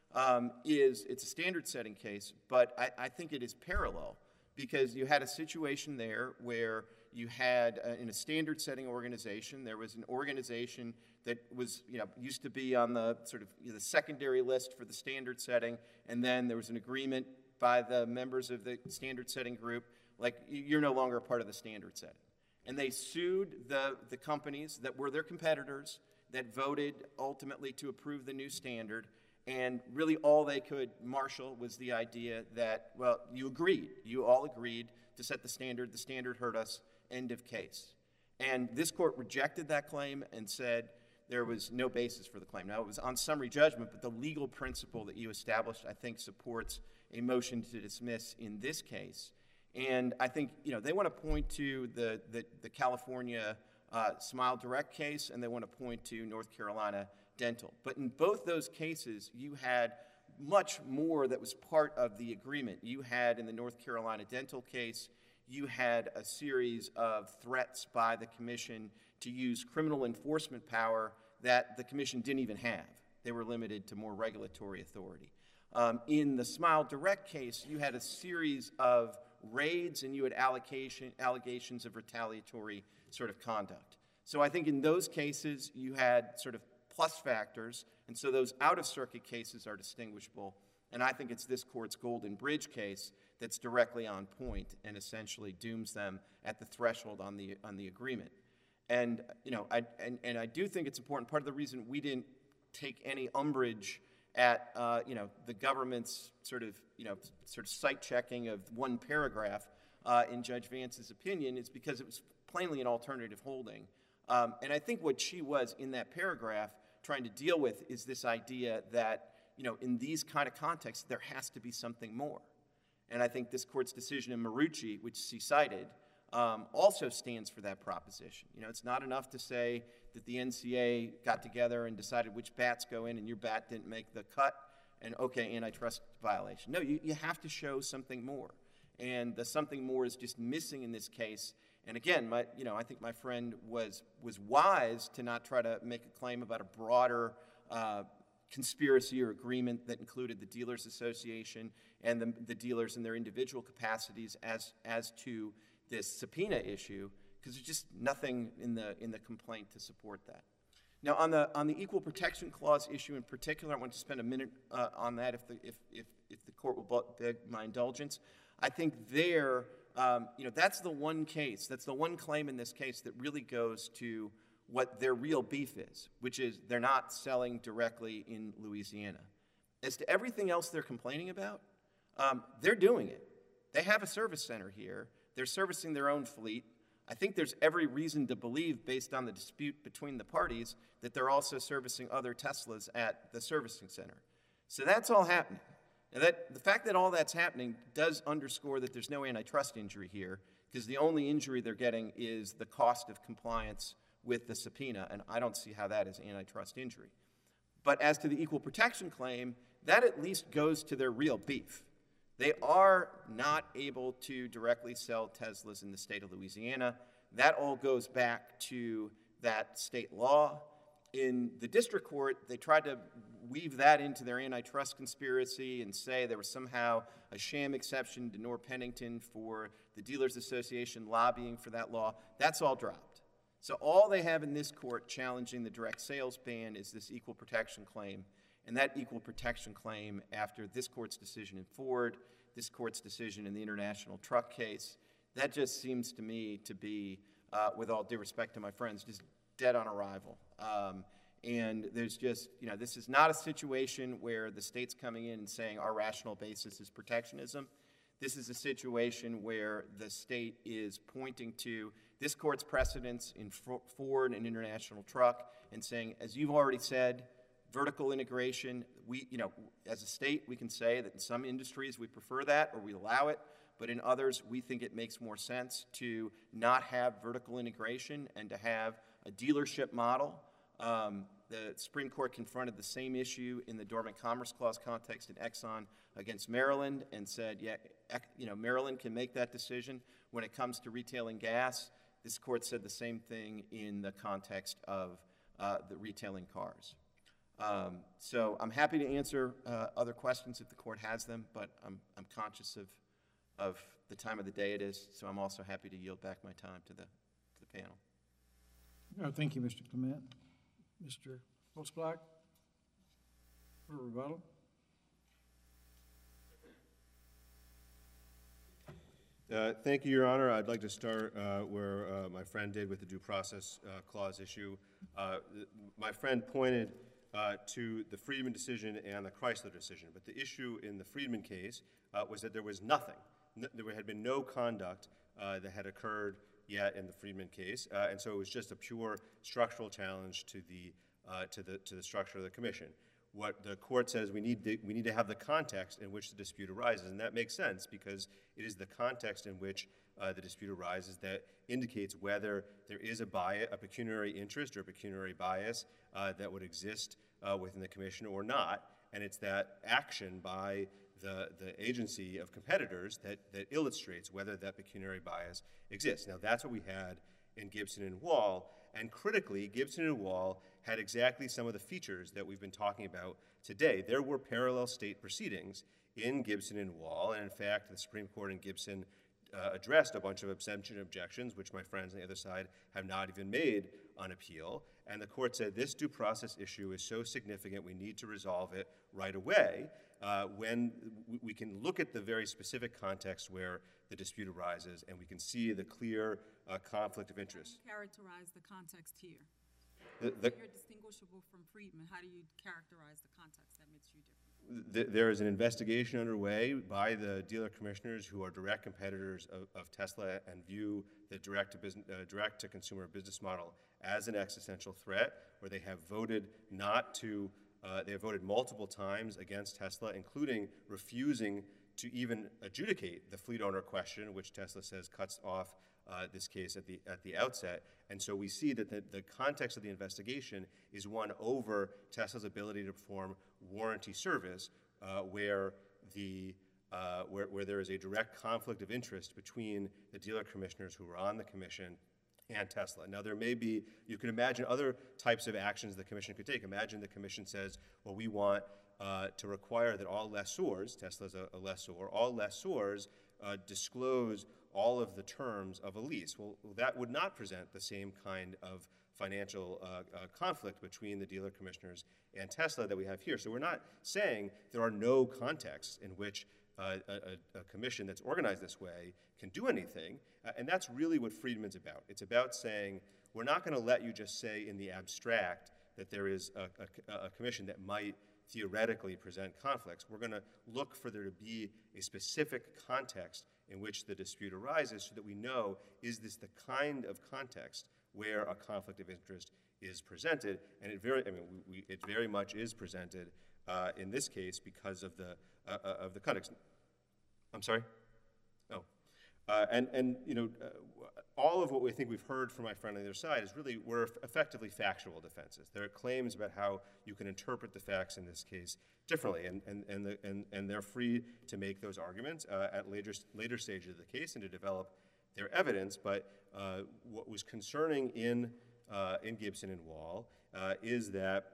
S5: it's a standard-setting case, but I think it is parallel, because you had a situation there where you had, in a standard-setting organization, there was an organization that was, used to be on the sort of the secondary list for the standard setting, and then there was an agreement by the members of the standard setting group, like, you're no longer a part of the standard setting. And they sued the companies that were their competitors that voted ultimately to approve the new standard, and really all they could marshal was the idea that, well, you all agreed to set the standard hurt us, end of case. And this court rejected that claim and said there was no basis for the claim. Now, it was on summary judgment, but the legal principle that you established, I think, supports a motion to dismiss in this case. And I think, they want to point to the California Smile Direct case, and they want to point to North Carolina Dental. But in both those cases, you had much more that was part of the agreement. You had, in the North Carolina Dental case, you had a series of threats by the commission to use criminal enforcement power that the commission didn't even have. They were limited to more regulatory authority. In the Smile Direct case, you had a series of raids, and you had allegations of retaliatory sort of conduct. So I think in those cases, you had sort of plus factors, and so those out-of-circuit cases are distinguishable. And I think it's this court's Golden Bridge case that's directly on point and essentially dooms them at the threshold on the agreement. And I do think it's important. Part of the reason we didn't take any umbrage at the government's sort of site checking of one paragraph in Judge Vance's opinion is because it was plainly an alternative holding. And I think what she was in that paragraph trying to deal with is this idea that in these kind of contexts there has to be something more. And I think this court's decision in Marucci, which she cited, also stands for that proposition. It's not enough to say that the NCA got together and decided which bats go in and your bat didn't make the cut and okay, antitrust violation. No, you have to show something more. And the something more is just missing in this case. And again, I think my friend was wise to not try to make a claim about a broader conspiracy or agreement that included the Dealers Association and the dealers in their individual capacities as to this subpoena issue, because there's just nothing in the complaint to support that. Now, on the Equal Protection Clause issue in particular, I want to spend a minute on that if the court will beg my indulgence. I think that's the one case, that's the one claim in this case that really goes to what their real beef is, which is they're not selling directly in Louisiana. As to everything else they're complaining about, they're doing it. They have a service center here. They're servicing their own fleet. I think there's every reason to believe, based on the dispute between the parties, that they're also servicing other Teslas at the servicing center. So that's all happening. Now, the fact that all that's happening does underscore that there's no antitrust injury here, because the only injury they're getting is the cost of compliance with the subpoena, and I don't see how that is antitrust injury. But as to the equal protection claim, that at least goes to their real beef. They are not able to directly sell Teslas in the state of Louisiana. That all goes back to that state law. In the district court, they tried to weave that into their antitrust conspiracy and say there was somehow a sham exception to Norr Pennington for the Dealers Association lobbying for that law. That's all dropped. So all they have in this court challenging the direct sales ban is this equal protection claim. And that equal protection claim, after this court's decision in Ford, this court's decision in the international truck case, that just seems to me to be, with all due respect to my friends, just dead on arrival. And there's just, this is not a situation where the state's coming in and saying our rational basis is protectionism. This is a situation where the state is pointing to this court's precedents in Ford and international truck and saying, as you've already said, vertical integration, as a state, we can say that in some industries we prefer that or we allow it, but in others we think it makes more sense to not have vertical integration and to have a dealership model. The Supreme Court confronted the same issue in the Dormant Commerce Clause context in Exxon against Maryland and said, Maryland can make that decision when it comes to retailing gas. This court said the same thing in the context of the retailing cars. So I'm happy to answer other questions if the court has them, but I'm conscious of the time of the day it is, so I'm also happy to yield back my time to the panel.
S1: Thank you, Mr. Clement. Mr. Holzblatt for rebuttal.
S2: Thank you, Your Honor. I'd like to start where my friend did with the due process clause issue. My friend pointed to the Friedman decision and the Chrysler decision, but the issue in the Friedman case was that there was nothing. There had been no conduct that had occurred yet in the Friedman case, and so it was just a pure structural challenge to the structure of the commission. What the court says we need to have the context in which the dispute arises, and that makes sense because it is the context in which the dispute arises that indicates whether there is a pecuniary interest or a pecuniary bias that would exist within the commission or not, and it's that action by the agency of competitors that illustrates whether that pecuniary bias exists. Now, that's what we had in Gibson and Wall, and critically, Gibson and Wall had exactly some of the features that we've been talking about today. There were parallel state proceedings in Gibson and Wall, and in fact, the Supreme Court in Gibson addressed a bunch of abstention objections, which my friends on the other side have not even made on appeal, and the court said this due process issue is so significant we need to resolve it right away when we can look at the very specific context where the dispute arises, and we can see the clear conflict of interest.
S6: Characterize the context here.
S2: The,
S6: You're distinguishable from Friedman. How do you characterize the context that makes you different?
S2: there is an investigation underway by the dealer commissioners who are direct competitors of Tesla and view the direct-to-consumer business model as an existential threat, where they have voted they have voted multiple times against Tesla, including refusing to even adjudicate the fleet owner question, which Tesla says cuts off this case at the outset. And so we see that the context of the investigation is one over Tesla's ability to perform warranty service, where there is a direct conflict of interest between the dealer commissioners who are on the commission and Tesla. Now, there may be, you can imagine other types of actions the commission could take. Imagine the commission says, well, we want to require that all lessors, Tesla's a lessor, all lessors disclose all of the terms of a lease. Well, that would not present the same kind of financial conflict between the dealer commissioners and Tesla that we have here. So we're not saying there are no contexts in which a commission that's organized this way can do anything, and that's really what Friedman's about. It's about saying, we're not going to let you just say in the abstract that there is a commission that might theoretically present conflicts. We're going to look for there to be a specific context in which the dispute arises so that we know, is this the kind of context where a conflict of interest is presented? And it very much is presented in this case because of the context. I'm sorry? Oh. All of what we think we've heard from my friend on the other side is really, were effectively factual defenses. There are claims about how you can interpret the facts in this case differently, and they're free to make those arguments at later stages of the case and to develop their evidence. But what was concerning in Gibson and Wall is that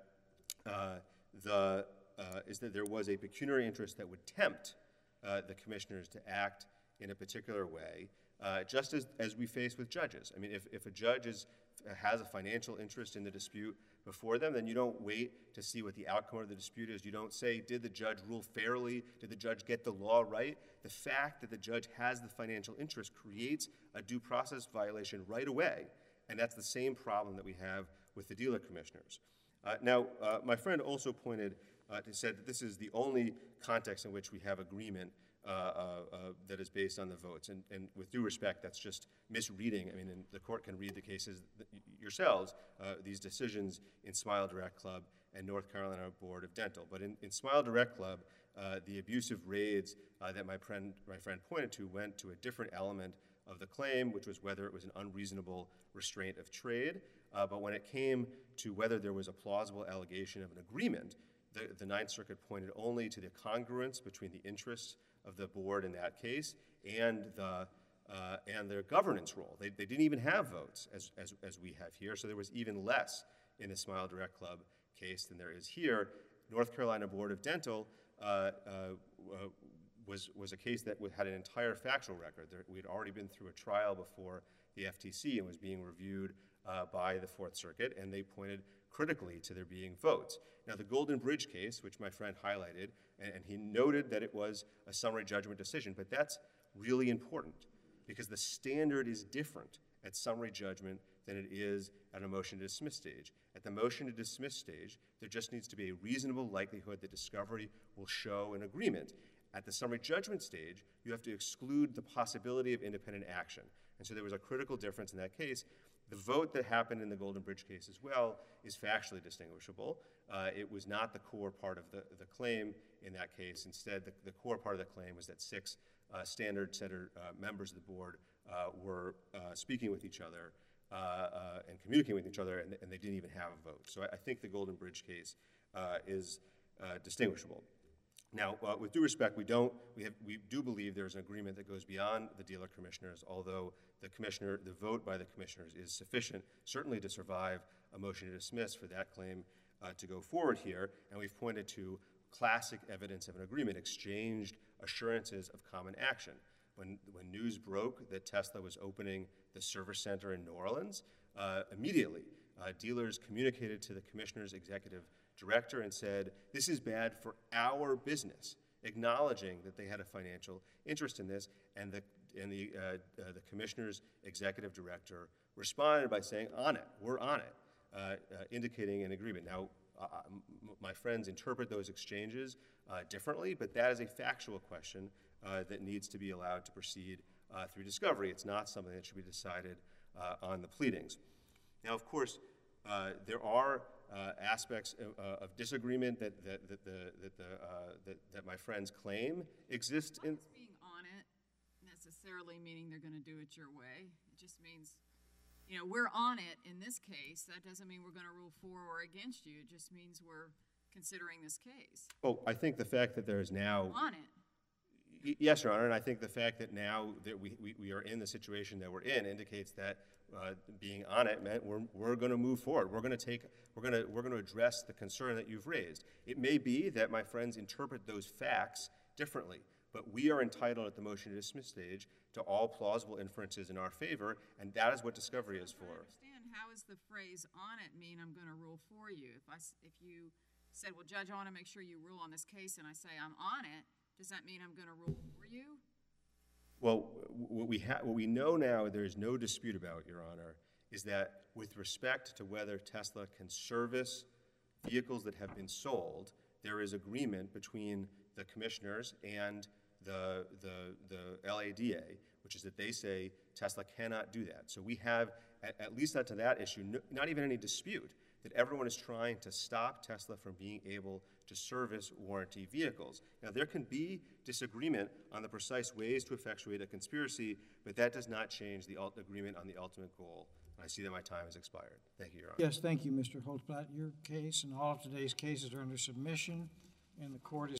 S2: there was a pecuniary interest that would tempt the commissioners to act in a particular way, just as we face with judges. I mean, if a judge has a financial interest in the dispute before them, then you don't wait to see what the outcome of the dispute is. You don't say, did the judge rule fairly? Did the judge get the law right? The fact that the judge has the financial interest creates a due process violation right away, and that's the same problem that we have with the dealer commissioners. Now, my friend also said that this is the only context in which we have agreement that is based on the votes. And with due respect, that's just misreading. I mean, and the court can read the cases yourselves, these decisions in Smile Direct Club and North Carolina Board of Dental. But in Smile Direct Club, the abusive raids that my friend pointed to went to a different element of the claim, which was whether it was an unreasonable restraint of trade. But when it came to whether there was a plausible allegation of an agreement, the Ninth Circuit pointed only to the congruence between the interests of the board in that case and their governance role. They didn't even have votes as we have here, so there was even less in the Smile Direct Club case than there is here. North Carolina Board of Dental was a case that had an entire factual record. We had already been through a trial before the FTC and was being reviewed by the Fourth Circuit, and they pointed critically to there being votes. Now, the Golden Bridge case, which my friend highlighted, and he noted that it was a summary judgment decision, but that's really important because the standard is different at summary judgment than it is at a motion to dismiss stage. At the motion to dismiss stage, there just needs to be a reasonable likelihood that discovery will show an agreement. At the summary judgment stage, you have to exclude the possibility of independent action. And so there was a critical difference in that case. The vote that happened in the Golden Bridge case as well is factually distinguishable. It was not the core part of the claim in that case. Instead, the core part of the claim was that 6 standard setter members of the board were speaking with each other and communicating with each other, and they didn't even have a vote. So I think the Golden Bridge case is distinguishable. Now, with due respect, we do believe there's an agreement that goes beyond the dealer commissioners, although the vote by the commissioners is sufficient, certainly to survive a motion to dismiss for that claim to go forward here. And we've pointed to classic evidence of an agreement, exchanged assurances of common action. When news broke that Tesla was opening the service center in New Orleans, immediately dealers communicated to the commissioner's executive director and said, this is bad for our business, acknowledging that they had a financial interest in this, and the commissioner's executive director responded by saying, on it, we're on it, indicating an agreement. Now, my friends interpret those exchanges differently, but that is a factual question that needs to be allowed to proceed through discovery. It's not something that should be decided on the pleadings. Now, of course, there are aspects of disagreement that my friends claim exist in.
S3: Not being on it necessarily meaning they're going to do it your way. It just means, you know, we're on it in this case. That doesn't mean we're going to rule for or against you. It just means we're considering this case.
S2: Well, I think the fact that there is now.
S3: On it.
S2: Yes, Your Honor, and I think the fact that now that we are in the situation that we're in indicates that being on it meant we're going to move forward. We're going to address the concern that you've raised. It may be that my friends interpret those facts differently, but we are entitled at the motion to dismiss stage to all plausible inferences in our favor, and that is what discovery is for.
S3: I understand. How does the phrase "on it" mean I'm going to rule for you? If you said, "Well, Judge, I want to make sure you rule on this case," and I say I'm on it, does that mean I'm going to rule for you?
S2: Well, what we know now, there is no dispute about, Your Honor, is that with respect to whether Tesla can service vehicles that have been sold, there is agreement between the commissioners and the LADA, which is that they say Tesla cannot do that. So we have, at least to that issue, not even any dispute that everyone is trying to stop Tesla from being able to service warranty vehicles. Now, there can be disagreement on the precise ways to effectuate a conspiracy, but that does not change the agreement on the ultimate goal. And I see that my time has expired. Thank you, Your Honor.
S1: Yes, thank you, Mr. Holtzblatt. Your case and all of today's cases are under submission, and the court is